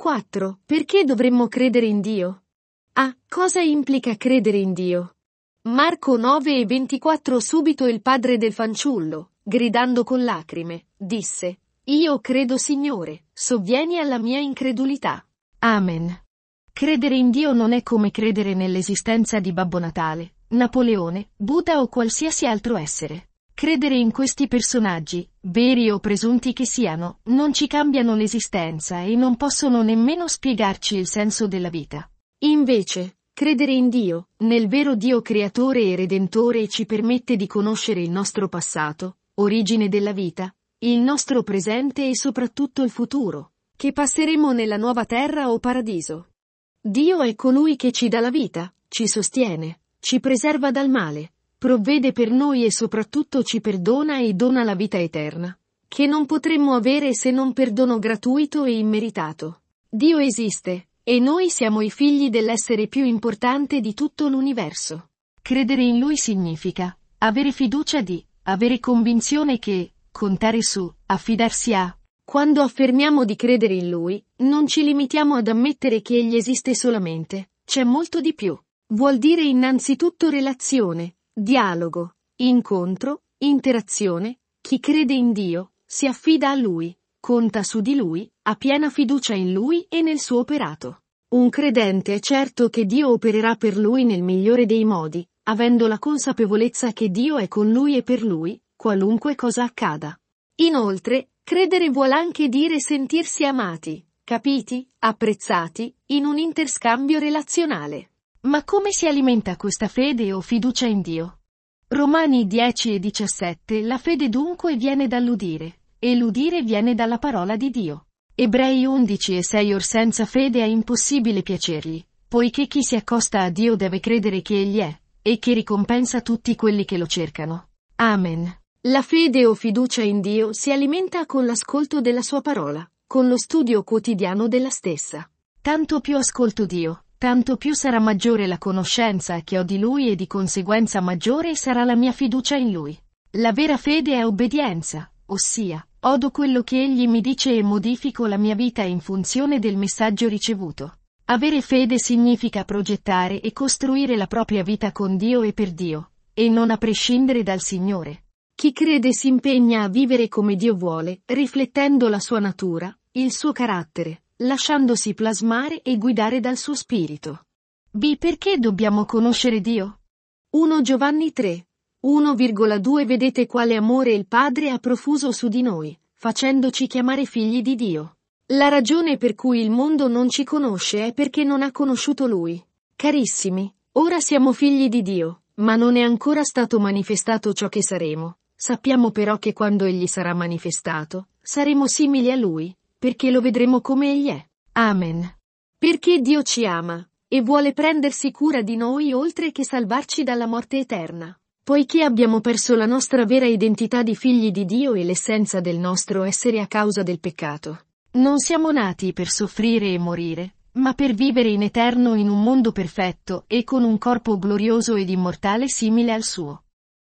4. Perché dovremmo credere in Dio? Cosa implica credere in Dio? Marco 9:24. Subito il padre del fanciullo, gridando con lacrime, disse: Io credo, Signore, sovvieni alla mia incredulità. Amen. Credere in Dio non è come credere nell'esistenza di Babbo Natale, Napoleone, Buddha o qualsiasi altro essere. Credere in questi personaggi, veri o presunti che siano, non ci cambiano l'esistenza e non possono nemmeno spiegarci il senso della vita. Invece, credere in Dio, nel vero Dio creatore e redentore, ci permette di conoscere il nostro passato, origine della vita, il nostro presente e soprattutto il futuro, che passeremo nella nuova terra o paradiso. Dio è colui che ci dà la vita, ci sostiene, ci preserva dal male, provvede per noi e soprattutto ci perdona e dona la vita eterna, che non potremmo avere se non per dono gratuito e immeritato. Dio esiste, e noi siamo i figli dell'essere più importante di tutto l'universo. Credere in Lui significa avere fiducia di, avere convinzione che, contare su, affidarsi a. Quando affermiamo di credere in Lui, non ci limitiamo ad ammettere che Egli esiste solamente, c'è molto di più. Vuol dire innanzitutto relazione, dialogo, incontro, interazione. Chi crede in Dio, si affida a Lui, conta su di Lui, ha piena fiducia in Lui e nel suo operato. Un credente è certo che Dio opererà per lui nel migliore dei modi, avendo la consapevolezza che Dio è con lui e per lui, qualunque cosa accada. Inoltre, credere vuol anche dire sentirsi amati, capiti, apprezzati, in un interscambio relazionale. Ma come si alimenta questa fede o fiducia in Dio? Romani 10:17. La fede dunque viene dall'udire, e l'udire viene dalla parola di Dio. Ebrei 11:6. Or senza fede è impossibile piacergli, poiché chi si accosta a Dio deve credere che Egli è, e che ricompensa tutti quelli che lo cercano. Amen. La fede o fiducia in Dio si alimenta con l'ascolto della sua parola, con lo studio quotidiano della stessa. Tanto più ascolto Dio, tanto più sarà maggiore la conoscenza che ho di Lui e di conseguenza maggiore sarà la mia fiducia in Lui. La vera fede è obbedienza, ossia, odo quello che Egli mi dice e modifico la mia vita in funzione del messaggio ricevuto. Avere fede significa progettare e costruire la propria vita con Dio e per Dio, e non a prescindere dal Signore. Chi crede si impegna a vivere come Dio vuole, riflettendo la sua natura, il suo carattere, lasciandosi plasmare e guidare dal suo spirito. Perché dobbiamo conoscere Dio? 1 Giovanni 3. 1,2 Vedete quale amore il Padre ha profuso su di noi, facendoci chiamare figli di Dio. La ragione per cui il mondo non ci conosce è perché non ha conosciuto Lui. Carissimi, ora siamo figli di Dio, ma non è ancora stato manifestato ciò che saremo. Sappiamo però che quando Egli sarà manifestato, saremo simili a Lui, perché lo vedremo come Egli è. Amen. Perché Dio ci ama, e vuole prendersi cura di noi oltre che salvarci dalla morte eterna. Poiché abbiamo perso la nostra vera identità di figli di Dio e l'essenza del nostro essere a causa del peccato. Non siamo nati per soffrire e morire, ma per vivere in eterno in un mondo perfetto e con un corpo glorioso ed immortale simile al suo.